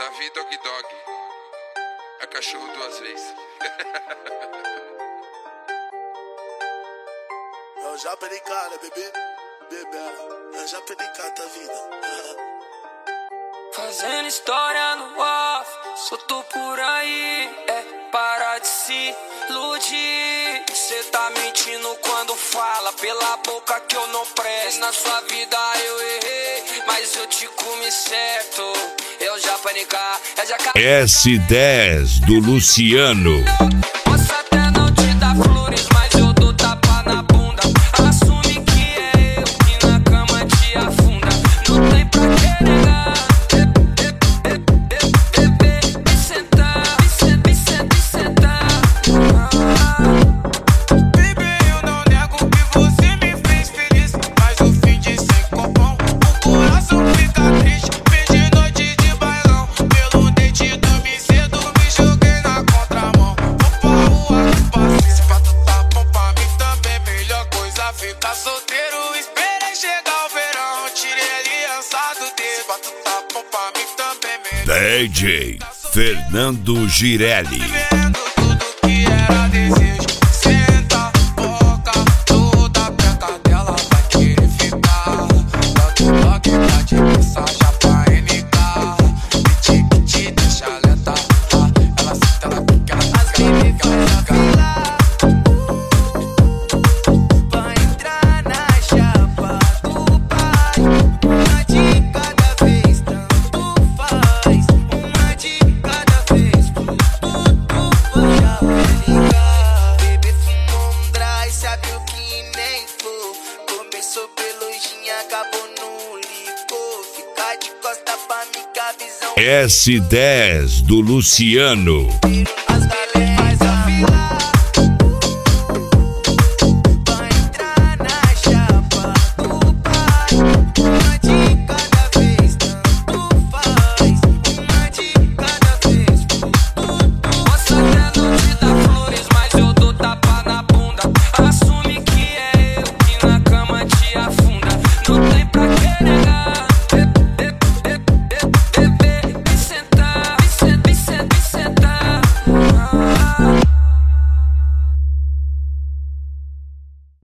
Davi Dog Dog. É cachorro duas vezes. Eu já perdi cara, bebê. Eu já perdi cara da vida. Fazendo história no off, solto por aí, para de se iludir. Cê tá mentindo quando fala pela boca que eu não presto. Na sua vida eu errei, mas eu te comi certo. Eu já panicar, já S10 do Luciano. Posso até não te dar flores, mas eu dou tapa na bunda. Assume que é eu que na cama te afunda. Não tem pra que negar. Ficar solteiro, esperei chegar o verão. Tirei aliança do dedo. Pra tu tá bom pra mim também melhor. DJ Fernando Girelli. Vivendo tudo que era desejo. Senta, boca, toda perto dela vai querer ficar. Toque pra te mensagem pra NK. Que te deixa lenta. Ela senta, ela fica, ela fica, ela fica. Acabou no licor, ficar de costa pra mim que a visão S10 do Luciano.